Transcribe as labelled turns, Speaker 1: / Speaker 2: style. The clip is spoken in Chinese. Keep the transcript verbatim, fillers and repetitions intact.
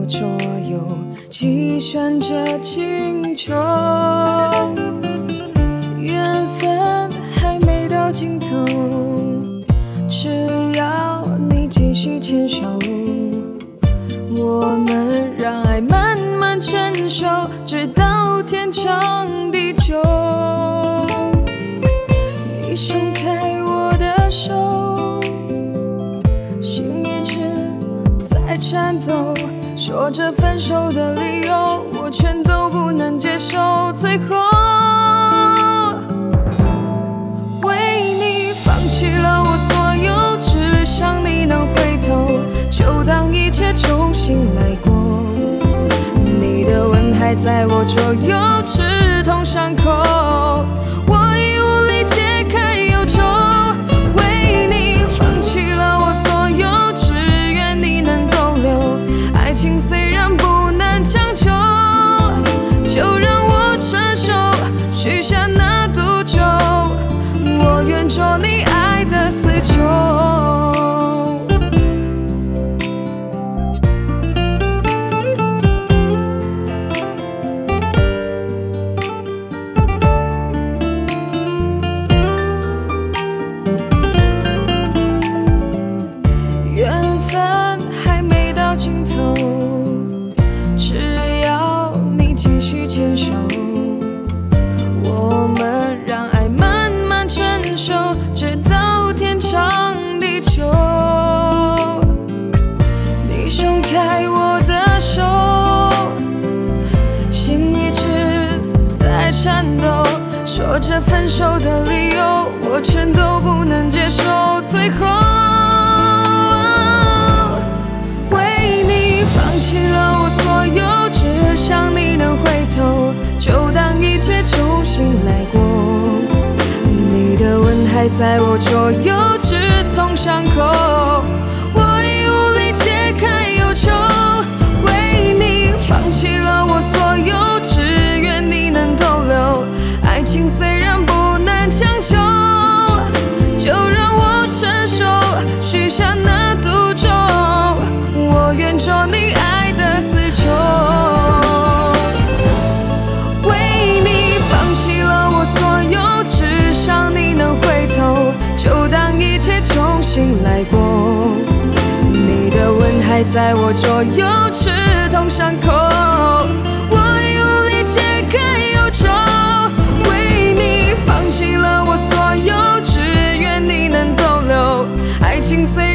Speaker 1: 我左右，计算着轻重。缘分还没到尽头，只要你继续牵手，我们让爱慢慢成熟，直到天长地久。你松开我的手，心一直在颤抖，说着分手的理由，我全都不能接受。最后为你放弃了我所有，只想你能回头，就当一切重新来过。你的吻还在我左右，刺痛伤口，我已无力解开忧愁。为你放弃了我所有，只愿你能逗留。爱情虽然不能强求，就让我承受，许下那赌咒，我愿做你爱的死囚。缘分还没到尽头，只要你继续牵手，我们让爱慢慢成熟，直到天长地久。你松开我的手，心一直在颤抖，说着分手的理由，我全都不能接受。最后为你放弃了我所有，只想你能回头，就当一切重新来过。你的吻还在我左右，刺痛伤口，我已无力解开忧愁。为你放弃了我所有，只愿你能逗留。爱情虽然不能强求，就让我承受，许下那赌咒，我愿做你爱的死囚。为你放弃了我所有，只想你能回头，就当一切重新来过。你的吻还在我左右，刺痛伤口，我已无力解开忧愁。为你放弃了我所有，只愿你能逗留。爱情虽